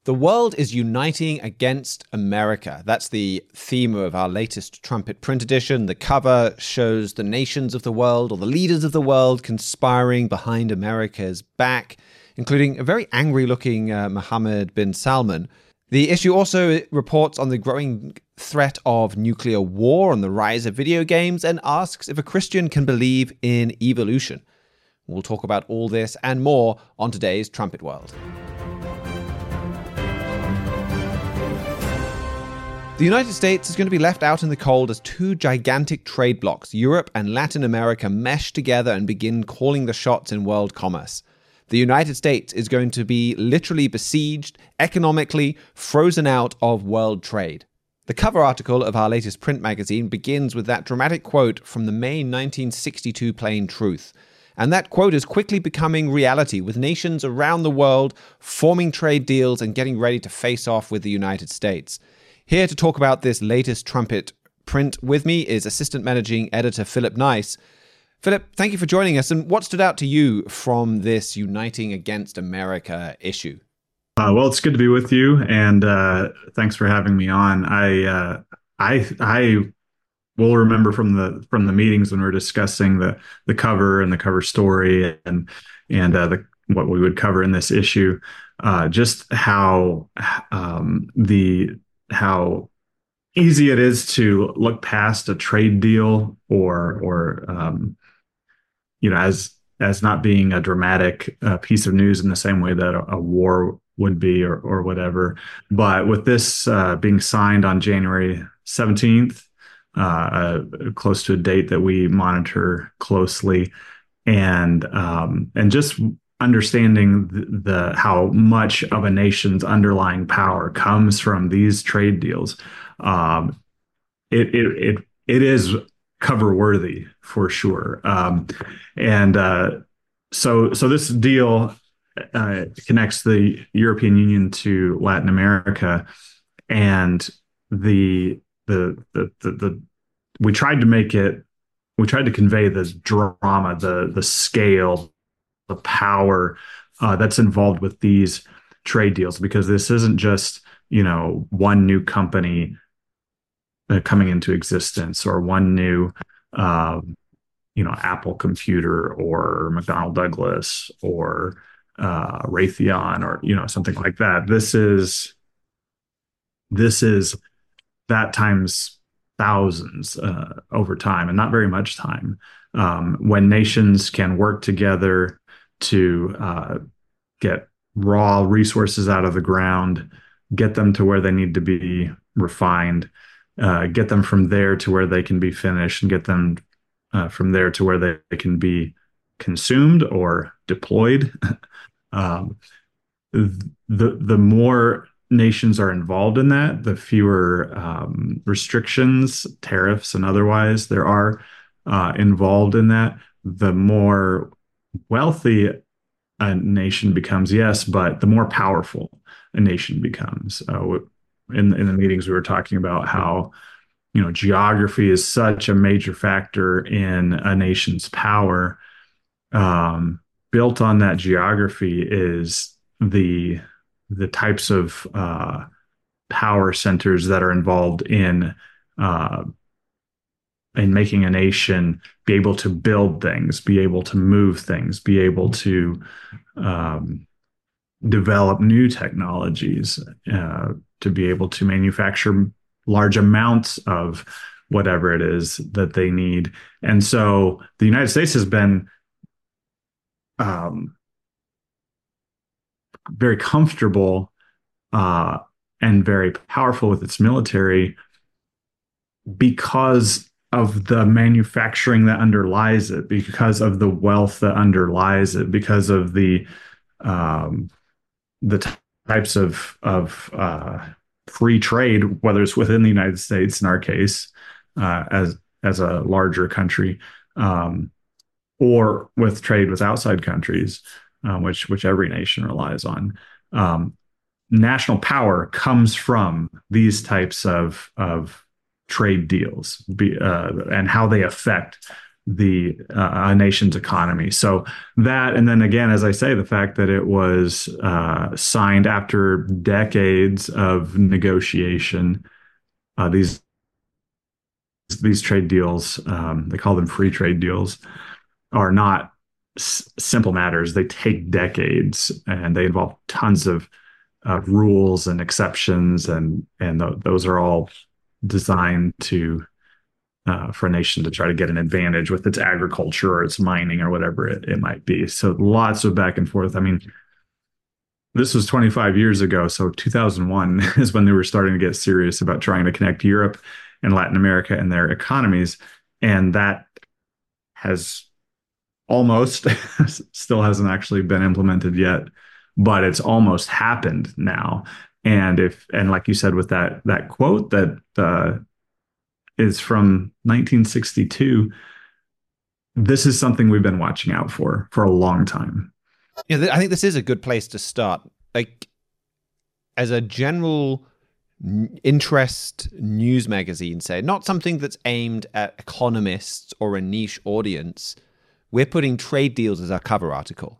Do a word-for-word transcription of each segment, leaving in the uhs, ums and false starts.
The world is uniting against America. That's the theme of our latest Trumpet print edition. The cover shows the nations of the world, or the leaders of the world, conspiring behind America's back, including a very angry-looking uh, Mohammed bin Salman. The issue also reports on the growing threat of nuclear war, on the rise of video games, and asks if a Christian can believe in evolution. We'll talk about all this and more on today's Trumpet World. The United States is going to be left out in the cold as two gigantic trade blocs, Europe and Latin America, mesh together and begin calling the shots in world commerce. The United States is going to be literally besieged, economically frozen out of world trade. The cover article of our latest print magazine begins with that dramatic quote from the May nineteen sixty-two Plain Truth. And that quote is quickly becoming reality, with nations around the world forming trade deals and getting ready to face off with the United States. Here to talk about this latest Trumpet print with me is Assistant Managing Editor Philip Nice. Philip, thank you for joining us. And what stood out to you from this Uniting Against America issue? Uh, well, it's good to be with you, and uh, thanks for having me on. I uh, I I will remember from the from the meetings when we were discussing the the cover and the cover story and and uh, the what we would cover in this issue, uh, just how um, the how easy it is to look past a trade deal or or um, you know as as not being a dramatic uh, piece of news in the same way that a, a war would be or or whatever. But with this uh, being signed on January seventeenth, uh, uh, close to a date that we monitor closely, and um, and just understanding the, the how much of a nation's underlying power comes from these trade deals, um, it, it it it is cover worthy for sure. Um, and uh, so so this deal uh, connects the European Union to Latin America, and the the the the, the we tried to make it we tried to convey the drama, the the scale, the power uh, that's involved with these trade deals, because this isn't just, you know, one new company uh, coming into existence, or one new, uh, you know, Apple computer, or McDonnell Douglas, or uh, Raytheon, or, you know, something like that. This is this is that times thousands uh, over time, and not very much time. Um, when nations can work together to uh, get raw resources out of the ground, get them to where they need to be refined, uh, get them from there to where they can be finished, and get them uh, from there to where they, they can be consumed or deployed. um, the the more nations are involved in that, the fewer um, restrictions, tariffs, and otherwise there are uh, involved in that, the more wealthy a nation becomes, yes, but the more powerful a nation becomes. Uh, in in the meetings, we were talking about how, you know, geography is such a major factor in a nation's power. Um, built on that geography is the the types of uh, power centers that are involved in uh, in making a nation be able to build things, be able to move things, be able to um, develop new technologies, uh, to be able to manufacture large amounts of whatever it is that they need. And so the United States has been um, very comfortable uh, and very powerful with its military because of the manufacturing that underlies it, because of the wealth that underlies it, because of the um, the t- types of of uh, free trade, whether it's within the United States, in our case, uh, as as a larger country, um, or with trade with outside countries, uh, which which every nation relies on. Um, national power comes from these types of of trade deals, be, uh, and how they affect the uh, a nation's economy. So that, and then again, as I say, the fact that it was uh, signed after decades of negotiation, uh, these these trade deals, um, they call them free trade deals, are not s- simple matters. They take decades, and they involve tons of uh, rules and exceptions, and and th- those are all designed to uh, for a nation to try to get an advantage with its agriculture or its mining or whatever it, it might be. So lots of back and forth. I mean, this was twenty-five years ago. So two thousand one is when they were starting to get serious about trying to connect Europe and Latin America and their economies. And that has almost still hasn't actually been implemented yet, but it's almost happened now. And if, and like you said, with that, that quote that uh, is from nineteen sixty-two, this is something we've been watching out for for a long time. Yeah, th- I think this is a good place to start. Like, as a general n- interest news magazine, say, not something that's aimed at economists or a niche audience, we're putting trade deals as our cover article.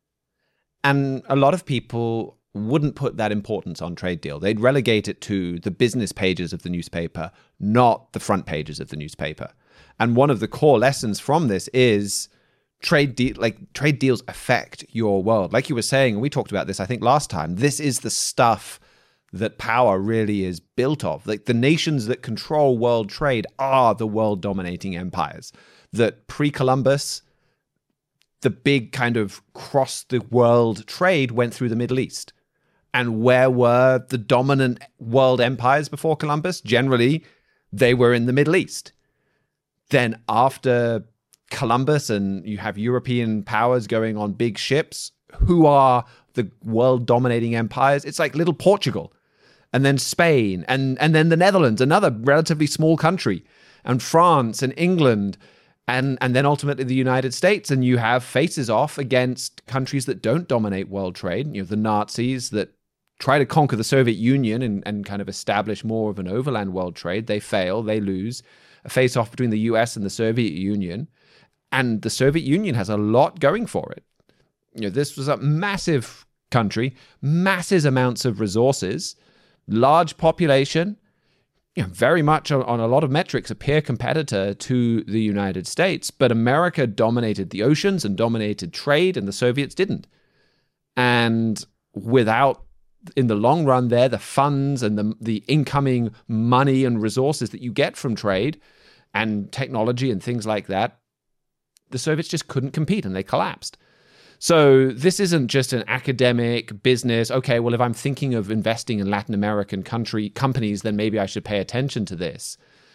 And a lot of people wouldn't put that importance on trade deal. They'd relegate it to the business pages of the newspaper, not the front pages of the newspaper. And one of the core lessons from this is trade de- like trade deals affect your world. Like you were saying, and we talked about this, I think, last time, this is the stuff that power really is built of. Like, the nations that control world trade are the world dominating empires. That pre-Columbus, the big kind of cross the world trade went through the Middle East. And where were the dominant world empires before Columbus? Generally, they were in the Middle East. Then after Columbus and you have European powers going on big ships, who are the world dominating empires? It's like little Portugal, and then Spain, and, and then the Netherlands, another relatively small country, and France and England, and, and then ultimately the United States. And you have faces off against countries that don't dominate world trade. You know, the Nazis that try to conquer the Soviet Union and, and kind of establish more of an overland world trade. They fail, they lose. A face-off between the U S and the Soviet Union. And the Soviet Union has a lot going for it. You know, this was a massive country, massive amounts of resources, large population, you know, very much on, on a lot of metrics, a peer competitor to the United States. But America dominated the oceans and dominated trade, and the Soviets didn't. And without, in the long run there, the funds and the, the incoming money and resources that you get from trade and technology and things like that, the Soviets just couldn't compete and they collapsed. So this isn't just an academic business. Okay, well, if I'm thinking of investing in Latin American country companies, then maybe I should pay attention to this.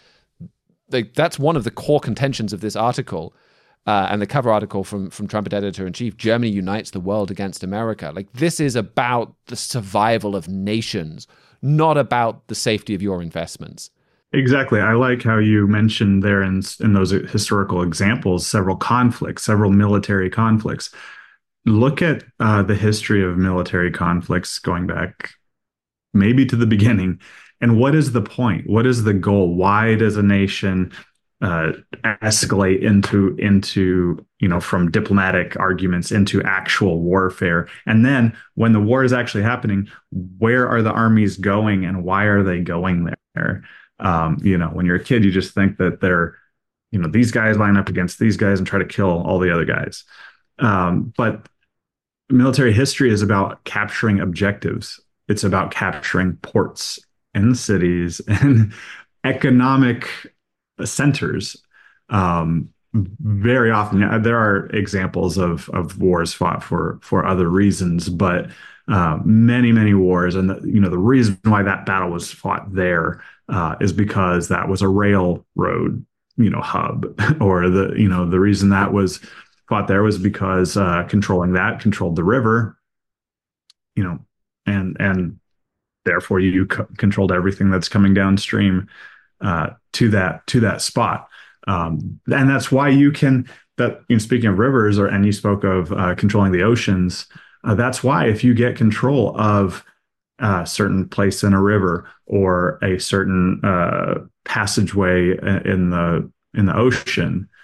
Like, that's one of the core contentions of this article. Uh, and the cover article from, from Trumpet editor-in-chief, Germany unites the world against America. Like, this is about the survival of nations, not about the safety of your investments. Exactly. I like how you mentioned there in in those historical examples, several conflicts, several military conflicts. Look at uh, the history of military conflicts going back maybe to the beginning. And what is the point? What is the goal? Why does a nation uh, escalate into into you know from diplomatic arguments into actual warfare? And then when the war is actually happening, where are the armies going and why are they going there? Um, you know, when you're a kid, you just think that they're, you know, these guys line up against these guys and try to kill all the other guys. Um, but military history is about capturing objectives. It's about capturing ports and cities and economic centers. Um, very often, there are examples of of wars fought for for other reasons, but uh, many many wars, and the, you know the reason why that battle was fought there uh, is because that was a railroad, you know, hub, or the you know the reason that was fought there was because uh, controlling that controlled the river, you know, and and therefore you co- controlled everything that's coming downstream uh, to that to that spot. Um, and that's why you can that you know, speaking of rivers, or and you spoke of uh, controlling the oceans. Uh, that's why if you get control of a certain place in a river or a certain uh, passageway in the in the ocean,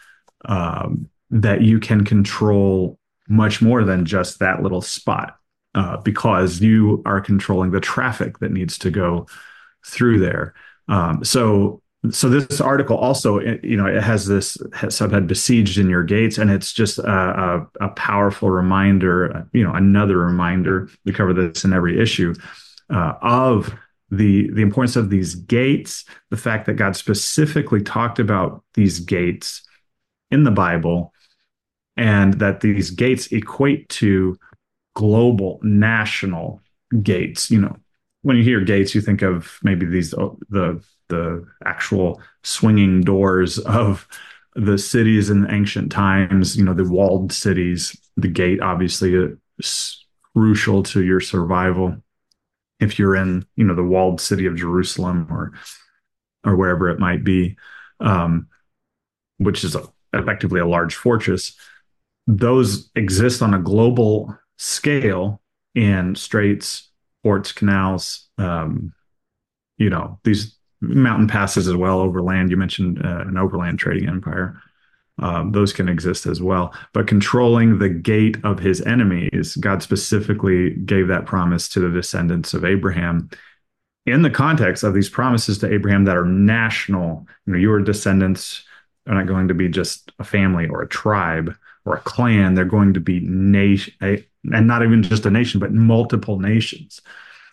um, that you can control much more than just that little spot, uh, because you are controlling the traffic that needs to go through there. Um, so, so this article also, you know, it has this subhead "Besieged in Your Gates," and it's just a, a, a powerful reminder, you know, another reminder. We cover this in every issue, uh, of the the importance of these gates, the fact that God specifically talked about these gates in the Bible, and that these gates equate to global, national gates. You know, when you hear gates, you think of maybe these the the actual swinging doors of the cities in ancient times. You know, the walled cities. The gate obviously is crucial to your survival if you're in, you know, the walled city of Jerusalem or or wherever it might be, um, which is a, effectively a large fortress. Those exist on a global scale in straits, ports, canals, um, you know, these mountain passes as well, overland. You mentioned uh, an overland trading empire. Um, those can exist as well. But controlling the gate of his enemies, God specifically gave that promise to the descendants of Abraham in the context of these promises to Abraham that are national. You know, your descendants are not going to be just a family or a tribe or a clan. They're going to be nation, and not even just a nation, but multiple nations.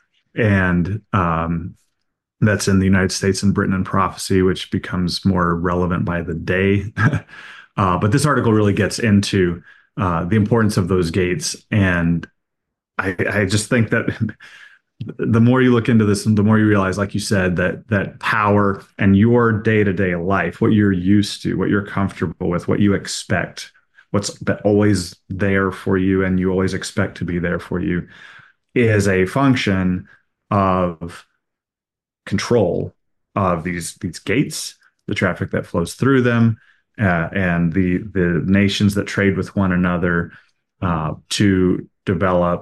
And um, that's in the United States and Britain and prophecy, which becomes more relevant by the day. uh, but this article really gets into uh, the importance of those gates. And I, I just think that the more you look into this, the more you realize, like you said, that that power and your day-to-day life, what you're used to, what you're comfortable with, what you expect, what's always there for you and you always expect to be there for you, is a function of control of these these gates, the traffic that flows through them, uh, and the the nations that trade with one another uh, to develop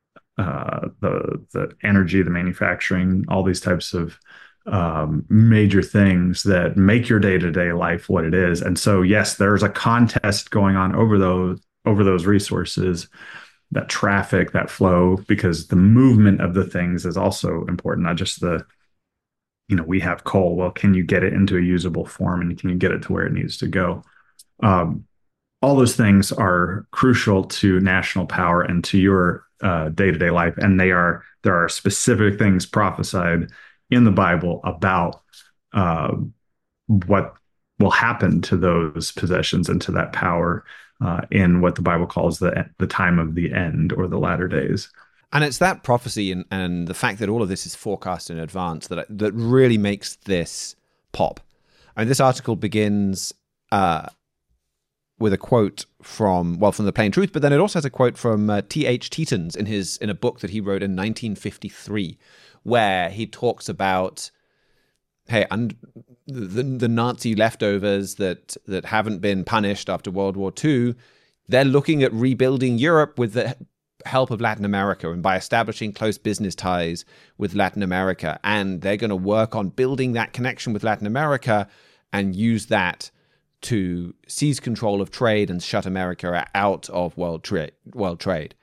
uh, the the energy, the manufacturing, all these types of um, major things that make your day-to-day life what it is. And so, yes, there's a contest going on over those over those resources, that traffic, that flow, because the movement of the things is also important, not just the, you know, we have coal. Well, can you get it into a usable form, and can you get it to where it needs to go? Um, all those things are crucial to national power and to your uh, day-to-day life. And they are, there are specific things prophesied in the Bible about uh, what will happen to those possessions and to that power uh, in what the Bible calls the the time of the end, or the latter days. And it's that prophecy and, and the fact that all of this is forecast in advance that that really makes this pop. I mean, this article begins uh, with a quote from, well, from The Plain Truth, but then it also has a quote from uh, T H Tetons in his in a book that he wrote in nineteen fifty-three, where he talks about, hey, and the, the Nazi leftovers that that haven't been punished after World War Two, they're looking at rebuilding Europe with the help of Latin America and by establishing close business ties with Latin America. And they're going to work on building that connection with Latin America and use that to seize control of trade and shut America out of world, tra- world trade.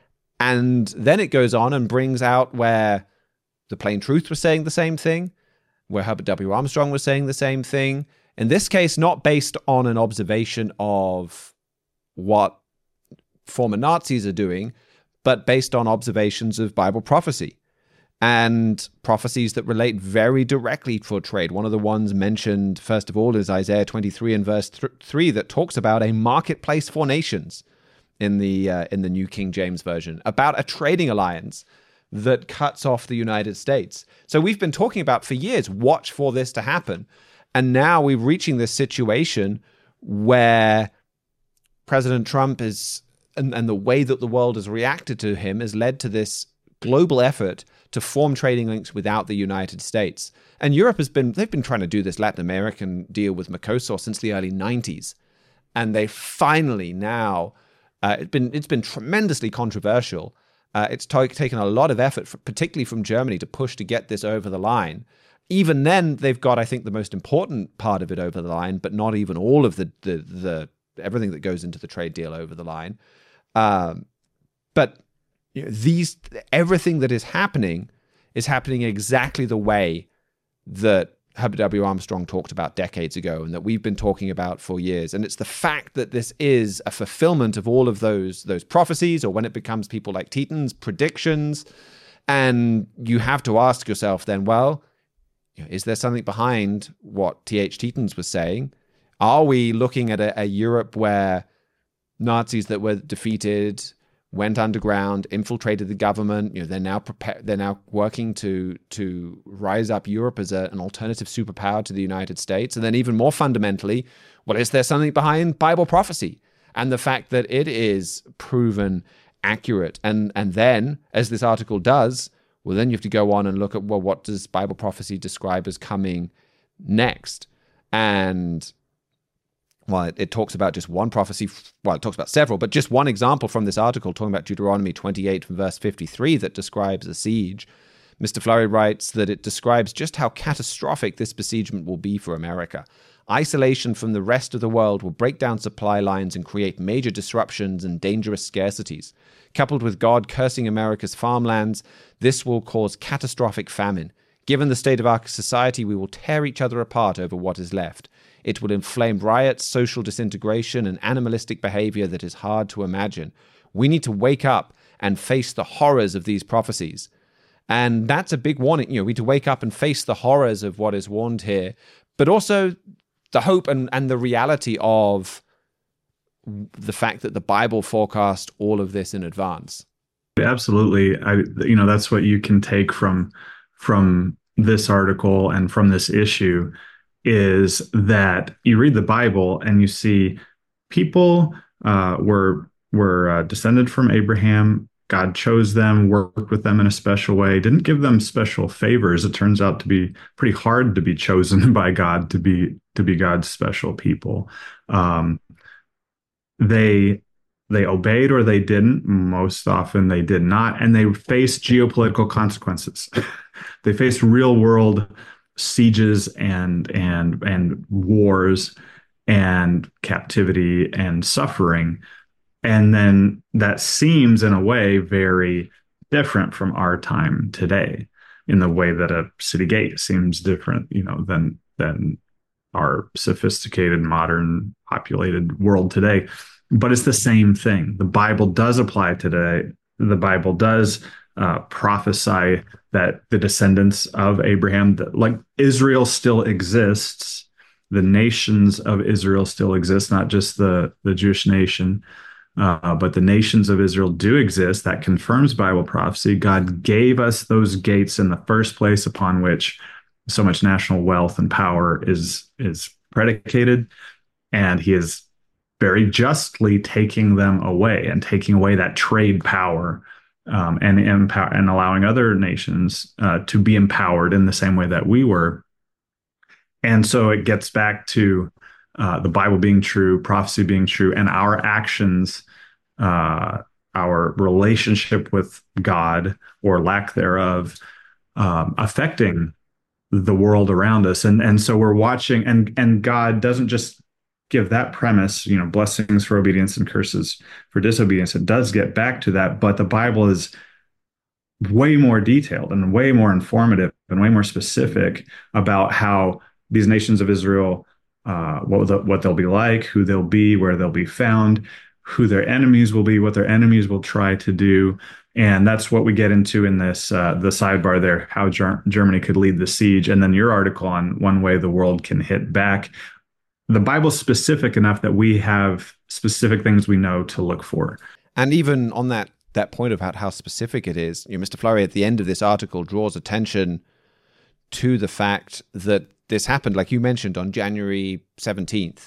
And then it goes on and brings out where The Plain Truth was saying the same thing, where Herbert W. Armstrong was saying the same thing. In this case, not based on an observation of what former Nazis are doing, but based on observations of Bible prophecy and prophecies that relate very directly for trade. One of the ones mentioned, first of all, is Isaiah twenty-three and verse th- three that talks about a marketplace for nations in the uh, in the New King James Version, about a trading alliance that cuts off the United States. So we've been talking about for years, watch for this to happen. And now we're reaching this situation where President Trump is, and, and the way that the world has reacted to him has led to this global effort to form trading links without the United States. And Europe has been, they've been trying to do this Latin American deal with Mercosur since the early nineties. And they finally now, uh, it's been it's been tremendously controversial. Uh, it's t- taken a lot of effort, for, particularly from Germany, to push to get this over the line. even then, they've got, I think, the most important part of it over the line, but not even all of the the, the everything that goes into the trade deal over the line. Um, but you know, these everything that is happening is happening exactly the way that Herbert W. Armstrong talked about decades ago and that we've been talking about for years. And it's the fact that this is a fulfillment of all of those those prophecies, or when it becomes people like Teton's predictions. And you have to ask yourself then, well, is there something behind what T H Tetons was saying? Are we looking at a, a Europe where Nazis that were defeated went underground, infiltrated the government? You know, they're now prepared. They're now working to to rise up Europe as a, an alternative superpower to the United States. And then, even more fundamentally, well, is there something behind Bible prophecy and the fact that it is proven accurate? And and then, as this article does, well, then you have to go on and look at, well, what does Bible prophecy describe as coming next? And well, it, it talks about just one prophecy. Well, it talks about several, but just one example from this article talking about Deuteronomy twenty-eight from verse fifty-three that describes a siege. Mister Flurry writes that it describes just how catastrophic this besiegement will be for America. Isolation from the rest of the world will break down supply lines and create major disruptions and dangerous scarcities. Coupled with God cursing America's farmlands, this will cause catastrophic famine. Given the state of our society, we will tear each other apart over what is left. It will inflame riots, social disintegration, and animalistic behavior that is hard to imagine. We need to wake up and face the horrors of these prophecies. And that's a big warning. You know, we need to wake up and face the horrors of what is warned here, but also the hope and, and the reality of the fact that the Bible forecast all of this in advance. Absolutely. I, you know, that's what you can take from, from this article and from this issue, is that you read the Bible and you see people uh, were, were uh, descended from Abraham. God chose them, worked with them in a special way, didn't give them special favors. It turns out to be pretty hard to be chosen by God to be, to be God's special people. Um, They they obeyed or they didn't. Most often they did not. And they faced geopolitical consequences. They faced real world sieges and and and wars and captivity and suffering. And then that seems in a way very different from our time today, in the way that a city gate seems different, you know, than than our sophisticated, modern, populated world today. But it's the same thing. The Bible does apply today. The Bible does uh, prophesy that the descendants of Abraham, that, like Israel still exists, the nations of Israel still exist, not just the, the Jewish nation, uh, but the nations of Israel do exist. That confirms Bible prophecy. God gave us those gates in the first place upon which so much national wealth and power is, is predicated. And he is very justly taking them away and taking away that trade power um, and empower and allowing other nations uh, to be empowered in the same way that we were. And so it gets back to uh, the Bible being true, prophecy being true, and our actions, uh, our relationship with God or lack thereof, um, affecting the world around us. And and so we're watching, and and God doesn't just give that premise, you know, blessings for obedience and curses for disobedience. It does get back to that, but the Bible is way more detailed and way more informative and way more specific about how these nations of Israel, uh, what, the, what they'll be like, who they'll be, where they'll be found, who their enemies will be, what their enemies will try to do. And that's what we get into in this, uh, the sidebar there, how Ger- Germany could lead the siege. And then your article on one way the world can hit back. The Bible's specific enough that we have specific things we know to look for. And even on that that point about how specific it is, you know, Mister Flurry at the end of this article draws attention to the fact that this happened, like you mentioned, on January seventeenth,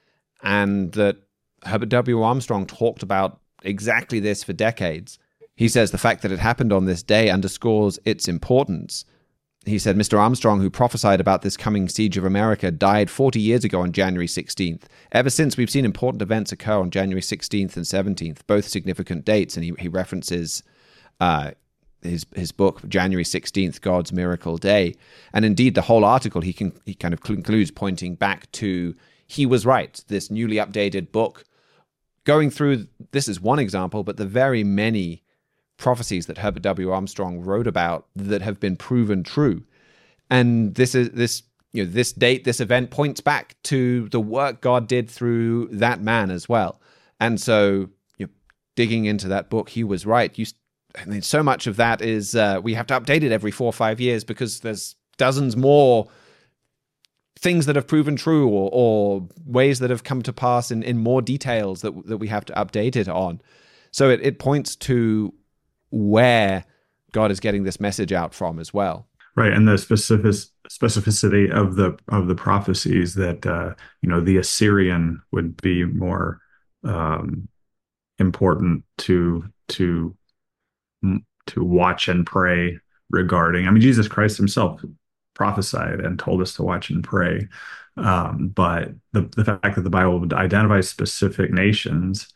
and that Herbert W. Armstrong talked about exactly this for decades. He says the fact that it happened on this day underscores its importance. He said, Mister Armstrong, who prophesied about this coming siege of America, died forty years ago on January sixteenth. Ever since, we've seen important events occur on January sixteenth and seventeenth, both significant dates. And he, he references uh, his his book, January sixteenth, God's Miracle Day. And indeed, the whole article, he can he kind of concludes pointing back to he was right, this newly updated book, going through, this is one example, but the very many prophecies that Herbert W. Armstrong wrote about that have been proven true. And this is this you know this date, this event points back to the work God did through that man as well. And so, you know, digging into that book, he was right. You, I mean, so much of that is uh, we have to update it every four or five years because there's dozens more things that have proven true, or, or ways that have come to pass in, in more details that that we have to update it on. So it, it points to where God is getting this message out from as well. Right, and the specific specificity of the of the prophecies that uh, you know the Assyrian would be more um, important to to to watch and pray regarding. I mean, Jesus Christ himself prophesied and told us to watch and pray, um, but the the fact that the Bible would identify specific nations,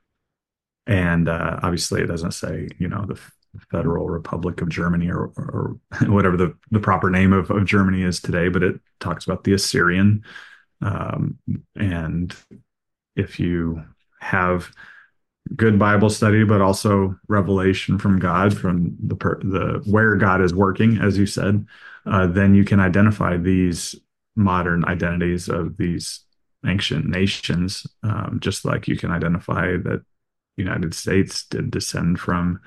and uh, obviously it doesn't say you know the Federal Republic of Germany or, or whatever the, the proper name of, of Germany is today, but it talks about the Assyrian. Um, and if you have good Bible study, but also revelation from God, from the the where God is working, as you said, uh, then you can identify these modern identities of these ancient nations, um, just like you can identify that the United States did descend from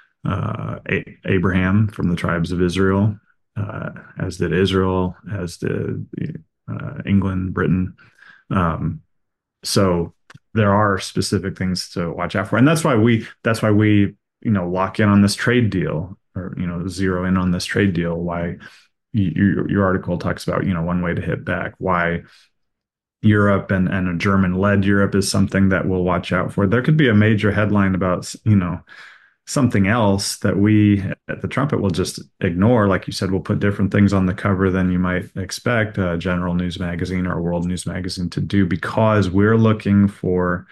uh, A- Abraham from the tribes of Israel, uh, as did Israel, as did uh, England, Britain. Um, so there are specific things to watch out for, and that's why we that's why we you know lock in on this trade deal, or you know zero in on this trade deal. Why you, your article talks about you know one way to hit back. Why Europe and and a German-led Europe is something that we'll watch out for. There could be a major headline about you know. something else that we at the Trumpet will just ignore. Like you said, we'll put different things on the cover than you might expect a General News Magazine or World News Magazine to do, because we're looking for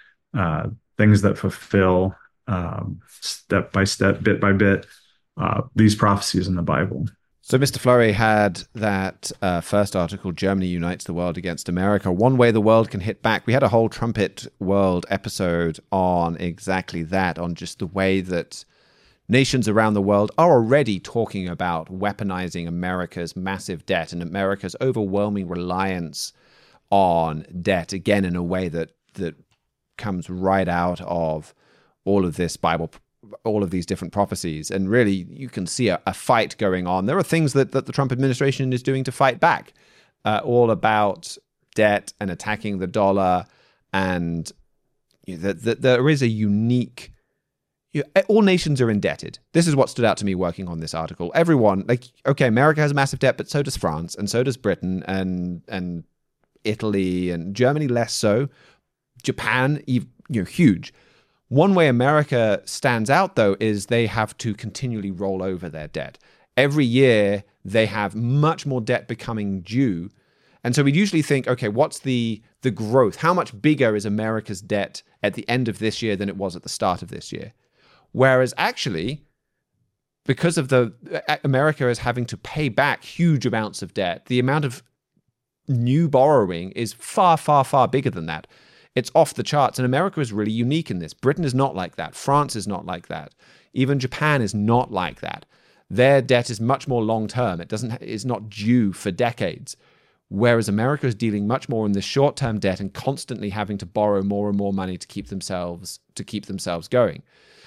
uh, things that fulfill um, step by step, bit by bit, uh, these prophecies in the Bible. So Mister Flurry had that uh, first article, Germany Unites the World Against America, One Way the World Can Hit Back. We had a whole Trumpet World episode on exactly that, on just the way that nations around the world are already talking about weaponizing America's massive debt and America's overwhelming reliance on debt, again, in a way that that comes right out of all of this Bible all of these different prophecies. And really, you can see a, a fight going on. There are things that, that the Trump administration is doing to fight back, uh, all about debt and attacking the dollar. And you know, that the, there is a unique... You know, all nations are indebted. This is what stood out to me working on this article. Everyone, like, okay, America has a massive debt, but so does France, and so does Britain, and and Italy, and Germany less so. Japan, you know, huge. One way America stands out, though, is they have to continually roll over their debt. Every year, they have much more debt becoming due. And so we usually think, okay, what's the the growth? How much bigger is America's debt at the end of this year than it was at the start of this year? Whereas actually, because of the America is having to pay back huge amounts of debt, the amount of new borrowing is far, far, far bigger than that. It's off the charts, and America is really unique in this. Britain is not like that. France is not like that. Even Japan is not like that. Their debt is much more long-term. It doesn't. It's not due for decades. Whereas America is dealing much more in the short-term debt and constantly having to borrow more and more money to keep themselves to keep themselves going.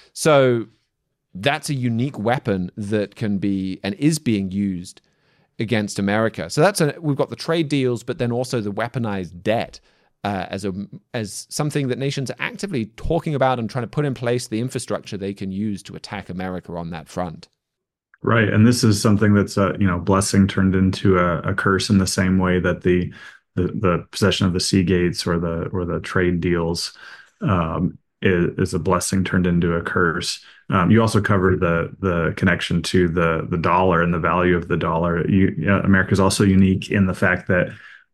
So that's a unique weapon that can be and is being used against America. So that's a, we've got the trade deals, but then also the weaponized debt. Uh, as a as something that nations are actively talking about and trying to put in place the infrastructure they can use to attack America on that front. Right, and this is something that's a you know blessing turned into a, a curse in the same way that the, the the possession of the sea gates or the or the trade deals um, is, is a blessing turned into a curse. Um, you also covered the the connection to the the dollar and the value of the dollar. You, you know, America is also unique in the fact that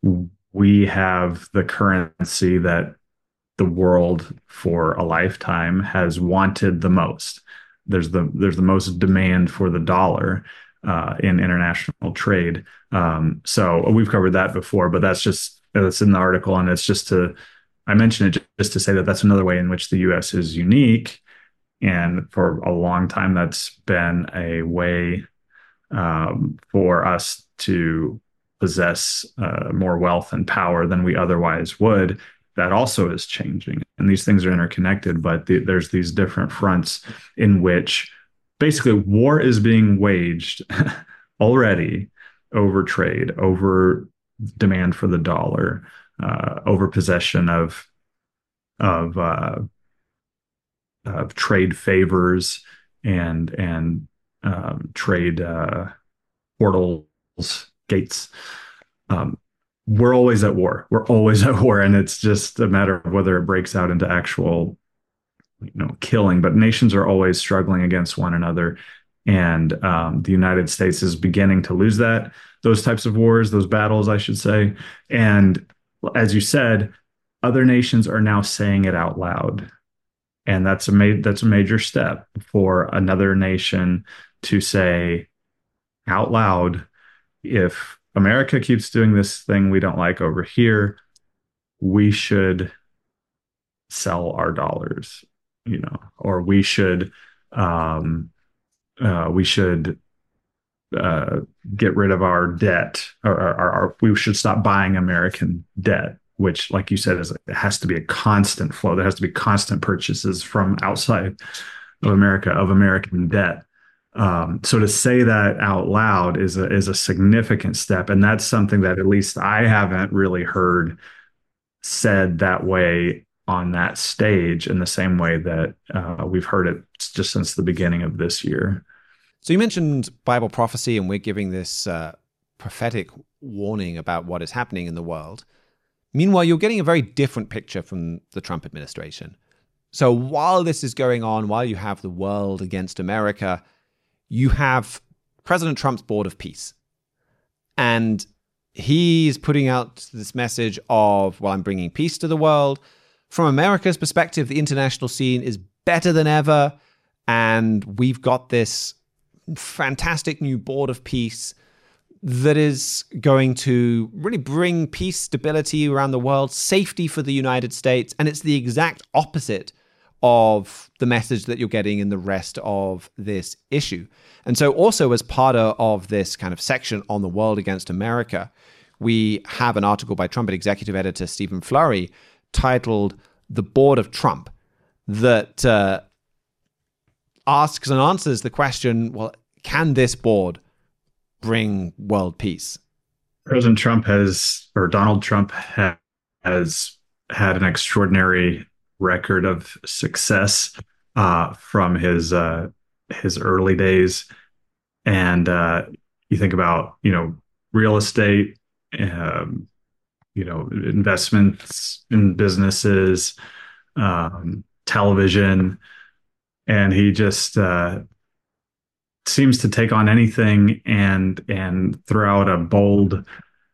we have the currency that the world for a lifetime has wanted the most. there's the there's the most demand for the dollar uh, in international trade. Um, so we've covered that before, but that's just that's in the article, and it's just to I mentioned it just to say that that's another way in which the U S is unique, and for a long time that's been a way um, for us to possess uh, more wealth and power than we otherwise would. That also is changing, and these things are interconnected. But the, there's these different fronts in which basically war is being waged already over trade, over demand for the dollar, uh, over possession of of uh, of trade favors and and um, trade uh, portals, gates. Um, we're always at war. We're always at war, and it's just a matter of whether it breaks out into actual, you know, killing. But nations are always struggling against one another, and um, the United States is beginning to lose that those types of wars, those battles, I should say. And as you said, other nations are now saying it out loud, and that's a ma- that's a major step for another nation to say out loud, if America keeps doing this thing we don't like over here, we should sell our dollars, you know, or we should um, uh, we should uh, get rid of our debt, or, or, or we should stop buying American debt, which, like you said, is it has to be a constant flow. There has to be constant purchases from outside of America of American debt. Um, so to say that out loud is a is a significant step, and that's something that at least I haven't really heard said that way on that stage in the same way that uh, we've heard it just since the beginning of this year. So you mentioned Bible prophecy, and we're giving this uh, prophetic warning about what is happening in the world. Meanwhile, you're getting a very different picture from the Trump administration. So while this is going on, while you have the world against America, you have President Trump's Board of Peace. And he's putting out this message of, well, I'm bringing peace to the world. From America's perspective, the international scene is better than ever. And we've got this fantastic new Board of Peace that is going to really bring peace, stability around the world, safety for the United States. And it's the exact opposite of the message that you're getting in the rest of this issue. And so also as part of this kind of section on the world against America, we have an article by Trumpet executive editor Stephen Flurry titled The Board of Trump that uh, asks and answers the question, well, can this board bring world peace? President Trump has, or Donald Trump ha- has had an extraordinary record of success uh, from his uh, his early days, and uh, you think about you know real estate, um, you know investments in businesses, um, television, and he just uh, seems to take on anything and and throw out a bold,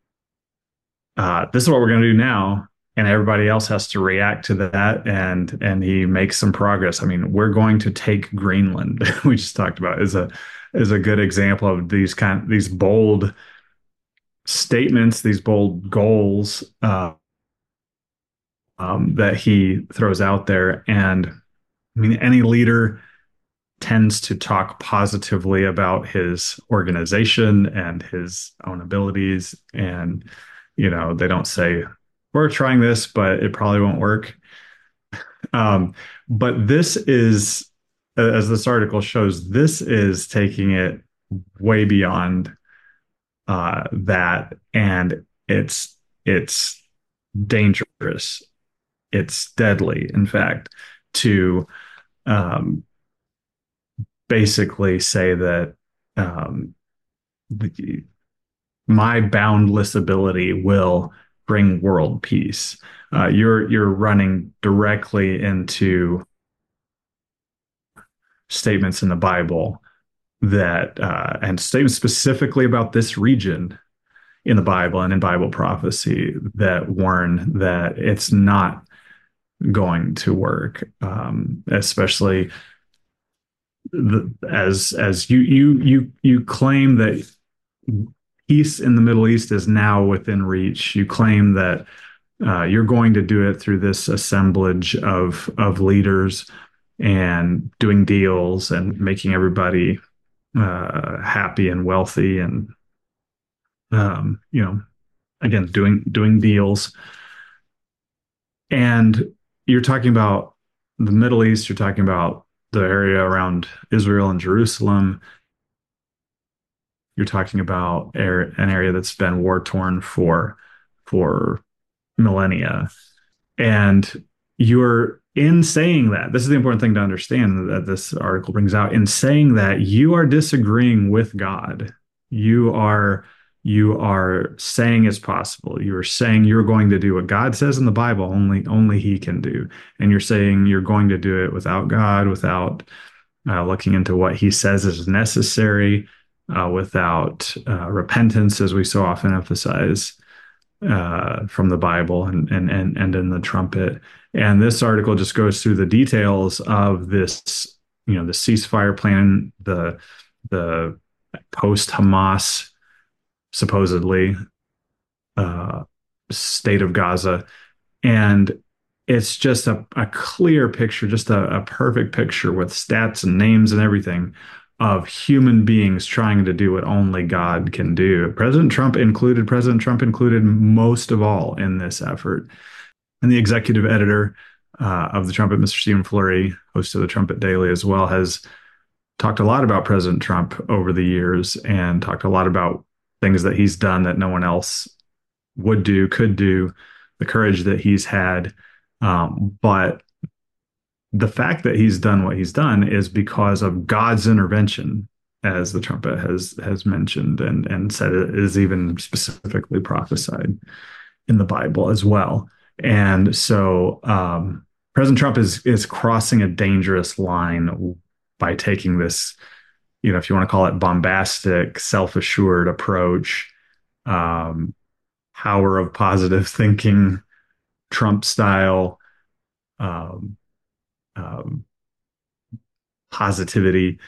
uh, this is what we're going to do now, and everybody else has to react to that, and and he makes some progress. I mean, we're going to take Greenland. We just talked about is a is a good example of these kind these bold statements, these bold goals uh, um, that he throws out there. And I mean, any leader tends to talk positively about his organization and his own abilities, and you know they don't say, we're trying this, but it probably won't work. Um, but this is, as this article shows, this is taking it way beyond uh, that, and it's it's dangerous. It's deadly, in fact, to um, basically say that um, the, my boundless ability will bring world peace. Uh, you're you're running directly into statements in the Bible that uh, and statements specifically about this region in the Bible and in Bible prophecy that warn that it's not going to work, um, especially the, as as you you you you claim that peace in the Middle East is now within reach. You claim that uh, you're going to do it through this assemblage of of leaders and doing deals and making everybody uh, happy and wealthy, and um, you know, again, doing doing deals. And you're talking about the Middle East. You're talking about the area around Israel and Jerusalem. You're talking about an area that's been war torn for for millennia. And you're in saying that, this is the important thing to understand that this article brings out. In saying that, you are disagreeing with God. You are you are saying it's possible. You are saying you're going to do what God says in the Bible only only He can do. And you're saying you're going to do it without God, without uh, looking into what He says is necessary, uh, without uh, repentance, as we so often emphasize uh, from the Bible and, and, and, and in the trumpet. And this article just goes through the details of this, you know, the ceasefire plan, the, the post-Hamas, supposedly, uh, state of Gaza. And it's just a, a clear picture, just a, a perfect picture with stats and names and everything of human beings trying to do what only God can do. President Trump included, President Trump included most of all in this effort. And the executive editor uh, of the Trumpet, Mister Stephen Flurry, host of the Trumpet Daily as well, has talked a lot about President Trump over the years and talked a lot about things that he's done that no one else would do, could do, the courage that he's had. Um, but the fact that he's done what he's done is because of God's intervention, as the Trumpet has has mentioned and, and said it is even specifically prophesied in the Bible as well. And so um, President Trump is is crossing a dangerous line by taking this, you know, if you want to call it bombastic, self-assured approach, um, power of positive thinking, Trump style, um, um, positivity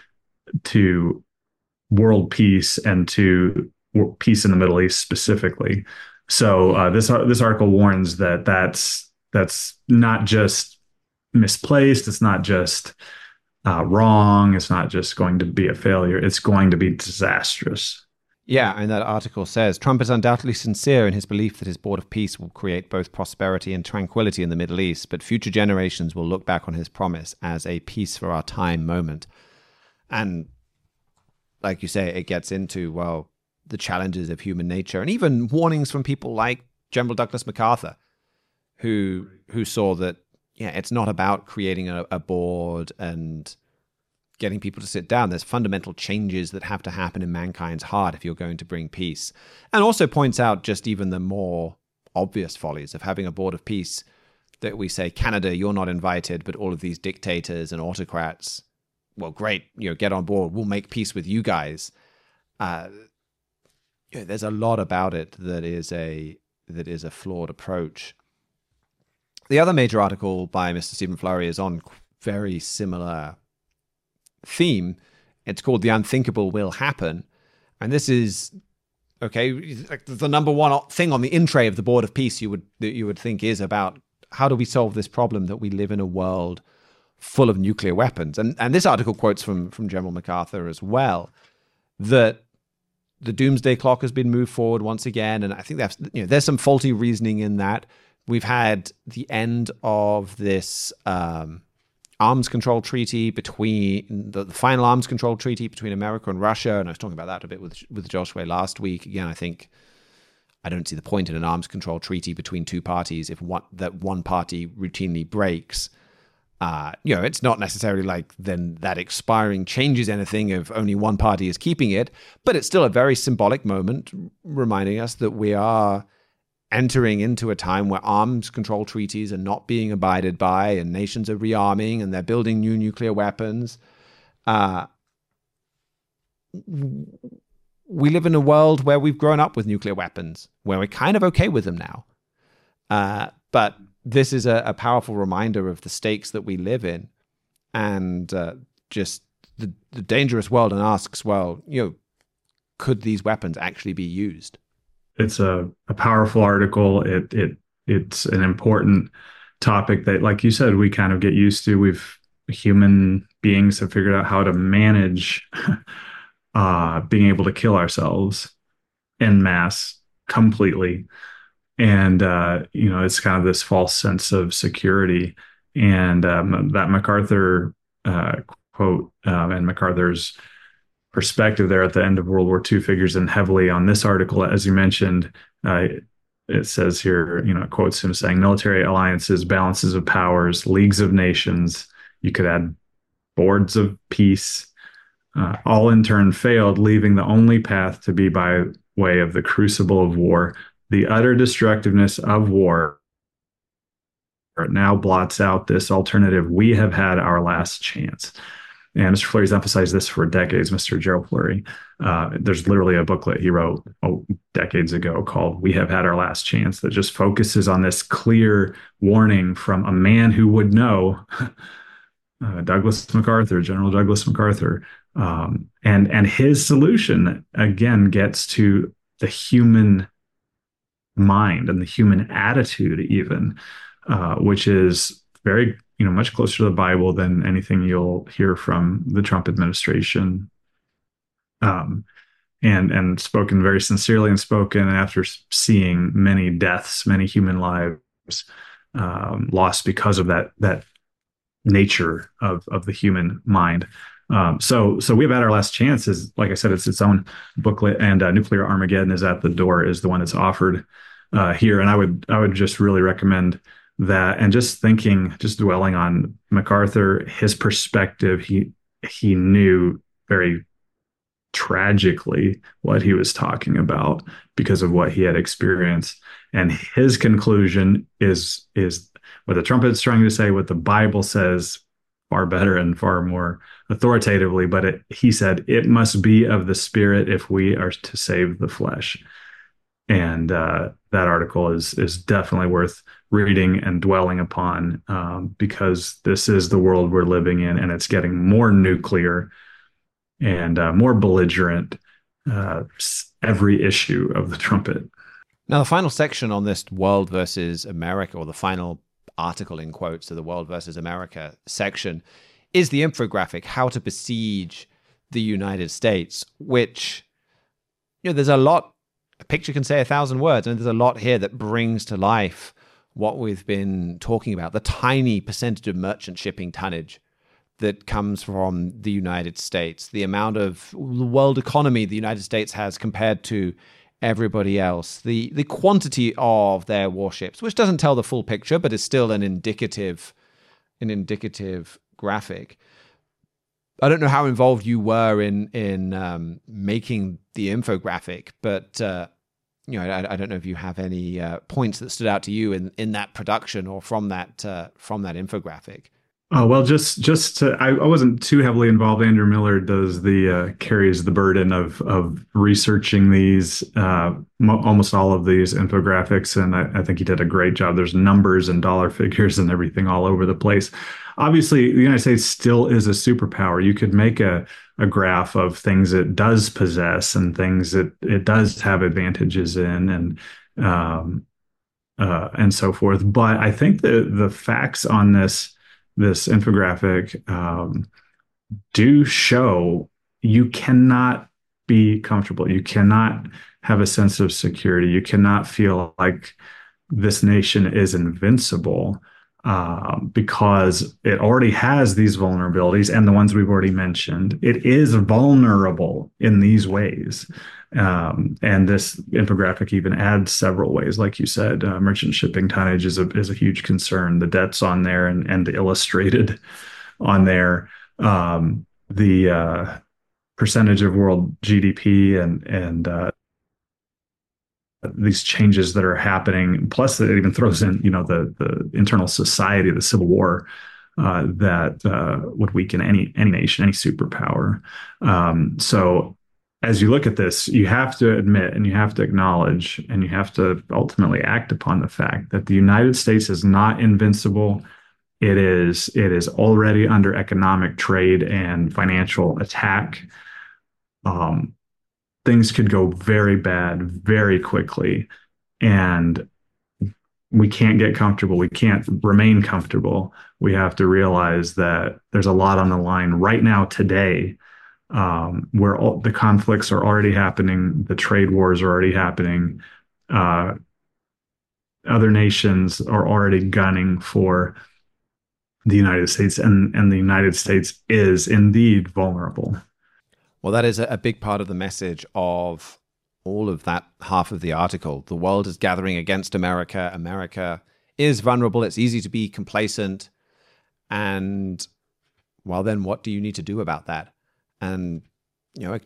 to world peace and to peace in the Middle East specifically. So uh, this this article warns that that's that's not just misplaced. It's not just uh, wrong. It's not just going to be a failure. It's going to be disastrous. Yeah, and that article says Trump is undoubtedly sincere in his belief that his Board of Peace will create both prosperity and tranquility in the Middle East, but future generations will look back on his promise as a peace for our time moment. And like you say, it gets into, well, the challenges of human nature and even warnings from people like General Douglas MacArthur, who who saw that, yeah, it's not about creating a, a board and getting people to sit down. There's fundamental changes that have to happen in mankind's heart if you're going to bring peace. And also points out just even the more obvious follies of having a Board of Peace that we say, Canada, you're not invited, but all of these dictators and autocrats, well, great, you know, get on board. We'll make peace with you guys. Uh, you know, there's a lot about it that is a that is a flawed approach. The other major article by Mister Stephen Flurry is on very similar theme. It's called The Unthinkable Will Happen. And this is, okay, like the number one thing on the in tray of the Board of Peace you would that you would think is about how do we solve this problem that we live in a world full of nuclear weapons. And and this article quotes from, from General MacArthur as well, that the doomsday clock has been moved forward once again. And I think that's, you know, there's some faulty reasoning in that. We've had the end of this um, arms control treaty between the, the final arms control treaty between America and Russia. And I was talking about that a bit with, with Joshua last week. Again, I think I don't see the point in an arms control treaty between two parties if one, that one party routinely breaks. Uh, you know, it's not necessarily like then that expiring changes anything if only one party is keeping it, but it's still a very symbolic moment reminding us that we are entering into a time where arms control treaties are not being abided by and nations are rearming and they're building new nuclear weapons. Uh, we live in a world where we've grown up with nuclear weapons, where we're kind of okay with them now. Uh, but this is a, a powerful reminder of the stakes that we live in and uh, just the, the dangerous world and asks, well, you know, could these weapons actually be used? It's a, a powerful article. It it it's an important topic that, like you said, we kind of get used to. We've human beings have figured out how to manage uh, being able to kill ourselves en masse completely. And, uh, you know, it's kind of this false sense of security. And um, that MacArthur uh, quote um, and MacArthur's perspective there at the end of World War Two figures in heavily on this article, as you mentioned. Uh, it says here, you know, it quotes him saying, military alliances, balances of powers, leagues of nations, you could add boards of peace, uh, all in turn failed, leaving the only path to be by way of the crucible of war. The utter destructiveness of war now blots out this alternative. We have had our last chance. And Mister Fleury's emphasized this for decades, Mister Gerald Fleury. Uh, there's literally a booklet he wrote oh, decades ago called We Have Had Our Last Chance that just focuses on this clear warning from a man who would know, uh, Douglas MacArthur, General Douglas MacArthur. Um, and, and his solution, again, gets to the human mind and the human attitude even, uh, which is very, you know, much closer to the Bible than anything you'll hear from the Trump administration. Um, and, and spoken very sincerely and spoken after seeing many deaths, many human lives um, lost because of that, that nature of, of the human mind. Um, so, so we've had our last chance is, like I said, it's its own booklet, and uh, Nuclear Armageddon is at the door is the one that's offered uh, here. And I would, I would just really recommend that. And just thinking, just dwelling on MacArthur, his perspective, he, he knew very tragically what he was talking about because of what he had experienced. And his conclusion is, is what the trumpet's trying to say, what the Bible says far better and far more authoritatively. But it, he said, it must be of the spirit if we are to save the flesh. And uh, that article is is definitely worth reading and dwelling upon um, because this is the world we're living in, and it's getting more nuclear and uh, more belligerent uh, every issue of the trumpet. Now, the final section on this world versus America, or the final article in quotes of the world versus America section, is the infographic, How to Besiege the United States, which, you know, there's a lot. A picture can say a thousand words, and there's a lot here that brings to life what we've been talking about, the tiny percentage of merchant shipping tonnage that comes from the United States, the amount of the world economy the United States has compared to everybody else, the the quantity of their warships, which doesn't tell the full picture, but is still an indicative, an indicative graphic. I don't know how involved you were in in um, making the infographic, but uh, you know, I, I don't know if you have any uh, points that stood out to you in, in that production or from that uh, from that infographic. Oh, well, just just to, I, I wasn't too heavily involved. Andrew Miller does the uh, carries the burden of of researching these uh, mo- almost all of these infographics, and I, I think he did a great job. There's numbers and dollar figures and everything all over the place. Obviously, the United States still is a superpower. You could make a a graph of things it does possess and things that it does have advantages in, and um, uh, and so forth. But I think the the facts on this. This infographic um, do show you cannot be comfortable. You cannot have a sense of security. You cannot feel like this nation is invincible uh, because it already has these vulnerabilities, and the ones we've already mentioned. It is vulnerable in these ways. Um, and this infographic even adds several ways, like you said. Uh, merchant shipping tonnage is a is a huge concern. The debt's on there, and and illustrated on there. Um, the uh, percentage of world G D P and and uh, these changes that are happening. Plus, it even throws in, you know, the the internal society, the Civil War. Uh, that uh, would weaken any any nation, any superpower. Um, so. As you look at this, you have to admit and you have to acknowledge and you have to ultimately act upon the fact that the United States is not invincible. It is it is already under economic, trade, and financial attack. Um, Things could go very bad very quickly, and we can't get comfortable. We can't remain comfortable. We have to realize that there's a lot on the line right now today, um, where all, the conflicts are already happening, the trade wars are already happening. Uh, Other nations are already gunning for the United States, and and the United States is indeed vulnerable. Well, that is a big part of the message of all of that half of the article. The world is gathering against America. America is vulnerable. It's easy to be complacent. And, well, then what do you need to do about that? And, you know,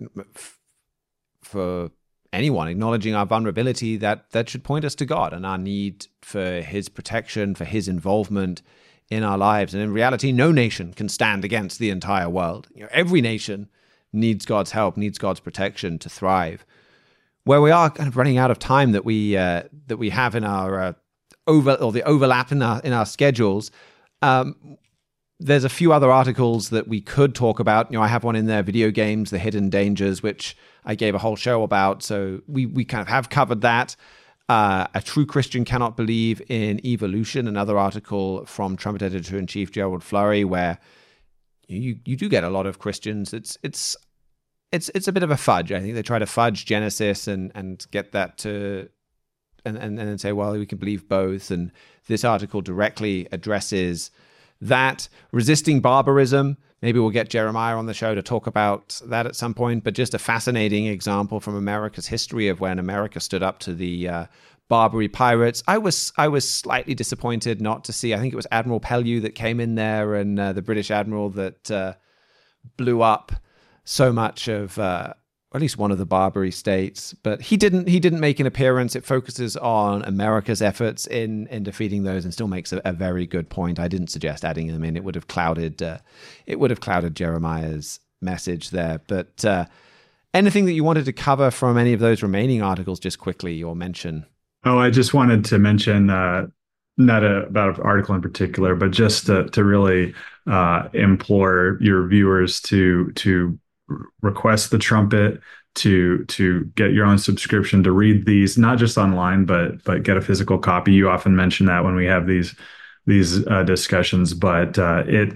for anyone acknowledging our vulnerability, that that should point us to God and our need for his protection, for his involvement in our lives. And in reality, no nation can stand against the entire world. You know, every nation needs God's help, needs God's protection to thrive. Where we are kind of running out of time that we uh, that we have in our uh, over or the overlap in our in our schedules. Um, there's a few other articles that we could talk about. You know, I have one in there, video games, the hidden dangers, which I gave a whole show about. So we we kind of have covered that. Uh, a true Christian cannot believe in evolution. Another article from Trumpet Editor-in-Chief Gerald Flurry, where you you do get a lot of Christians. It's it's it's it's a bit of a fudge. I think they try to fudge Genesis and and get that to and and and then say, well, we can believe both. And this article directly addresses that. Resisting barbarism. Maybe we'll get Jeremiah on the show to talk about that at some point. But just a fascinating example from America's history of when America stood up to the uh, Barbary pirates. I was I was slightly disappointed not to see. I think it was Admiral Pellew that came in there, and uh, the British admiral that uh, blew up so much of, uh, or at least one of the Barbary states. But he didn't. He didn't make an appearance. It focuses on America's efforts in in defeating those, and still makes a, a very good point. I didn't suggest adding them in. It would have clouded. Uh, it would have clouded Jeremiah's message there. But uh, anything that you wanted to cover from any of those remaining articles, just quickly, or mention. Oh, I just wanted to mention, uh, not a, about an article in particular, but just to, to really uh, implore your viewers to to request the Trumpet, to to get your own subscription, to read these, not just online, but but get a physical copy. You often mention that when we have these these uh, discussions, but uh, it.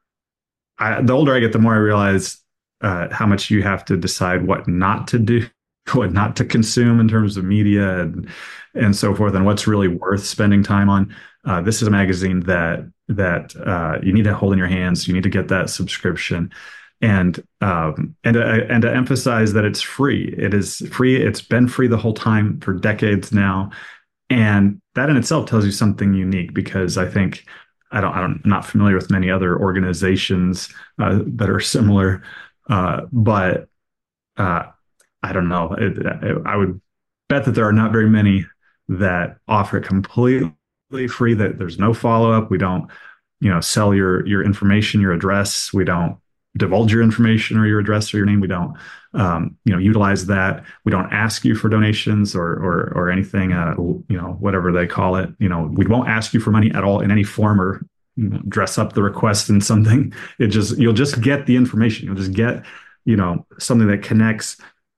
I, the older I get, the more I realize uh, how much you have to decide what not to do, what not to consume in terms of media and and so forth, and what's really worth spending time on. Uh, this is a magazine that that uh, you need to hold in your hands. You need to get that subscription, and um, and uh, and to emphasize that it's free. It is free. It's been free the whole time for decades now, and that in itself tells you something unique. Because I think I don't, I don't I'm not familiar with many other organizations uh, that are similar, uh, but uh, I don't know. It, it, I would bet that there are not very many that offer it completely free, that there's no follow-up. We don't, you know, sell your your information, your address. We don't divulge your information or your address or your name. We don't, um, you know, utilize that. We don't ask you for donations or or or anything, uh, you know, whatever they call it. You know, we won't ask you for money at all in any form or dress up the request in something. It just, you'll just get the information. You'll just get, you know, something that connects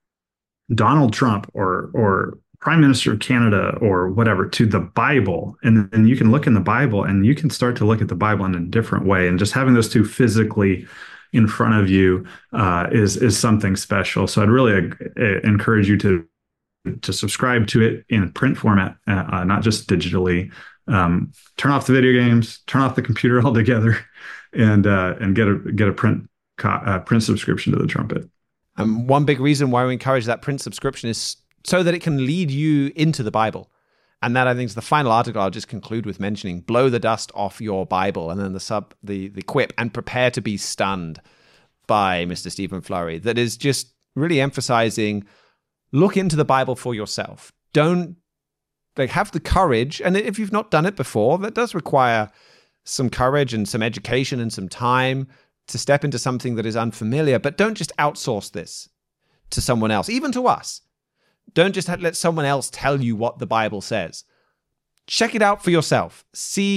Donald Trump or or Prime Minister of Canada or whatever to the Bible, and then you can look in the Bible and you can start to look at the Bible in a different way. And just having those two physically in front of you uh, is is something special. So I'd really uh, encourage you to to subscribe to it in print format, uh, uh, not just digitally. Um, turn off the video games, turn off the computer altogether, and uh, and get a get a print co- uh, print subscription to the Trumpet. And one big reason why we encourage that print subscription is so that it can lead you into the Bible. And that, I think, is the final article I'll just conclude with mentioning. Blow the dust off your Bible. And then the sub, the, the quip, and prepare to be stunned, by Mister Stephen Flurry. That is just really emphasizing, look into the Bible for yourself. Don't, like, have the courage. And if you've not done it before, that does require some courage and some education and some time to step into something that is unfamiliar. But don't just outsource this to someone else, even to us. Don't just let someone else tell you what the Bible says. Check it out for yourself. See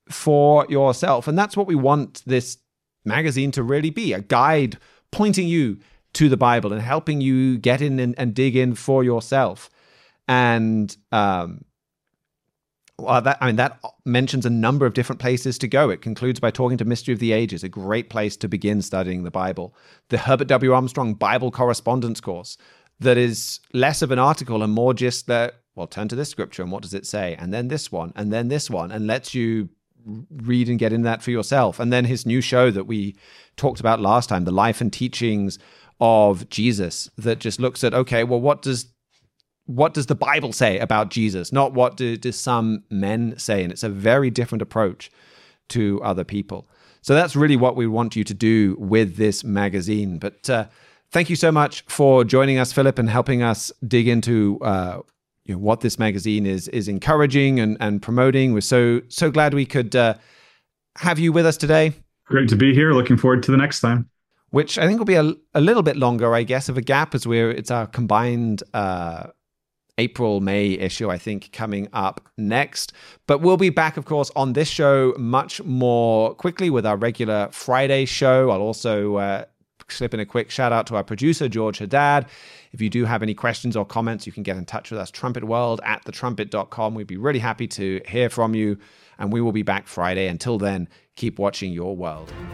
for yourself. And that's what we want this magazine to really be, a guide pointing you to the Bible and helping you get in and, and dig in for yourself. And um, well, that I mean, that mentions a number of different places to go. It concludes by talking to Mystery of the Ages, a great place to begin studying the Bible. The Herbert W. Armstrong Bible Correspondence Course, that is less of an article and more just that, well, turn to this scripture and what does it say? And then this one, and then this one, and lets you read and get in that for yourself. And then his new show that we talked about last time, The Life and Teachings of Jesus, that just looks at, okay, well, what does what does the Bible say about Jesus? Not what do, do some men say. And it's a very different approach to other people. So that's really what we want you to do with this magazine. But uh, thank you so much for joining us, Philip, and helping us dig into uh, you know, what this magazine is is encouraging and, and promoting. We're so so glad we could uh, have you with us today. Great to be here. Looking forward to the next time. Which I think will be a, a little bit longer, I guess, of a gap, as we're it's our combined uh, April, May issue, I think, coming up next. But we'll be back, of course, on this show much more quickly with our regular Friday show. I'll also uh, slip in a quick shout out to our producer, George Haddad. If you do have any questions or comments, you can get in touch with us, trumpetworld at the trumpet dot com. We'd be really happy to hear from you, and we will be back Friday. Until then, keep watching your world.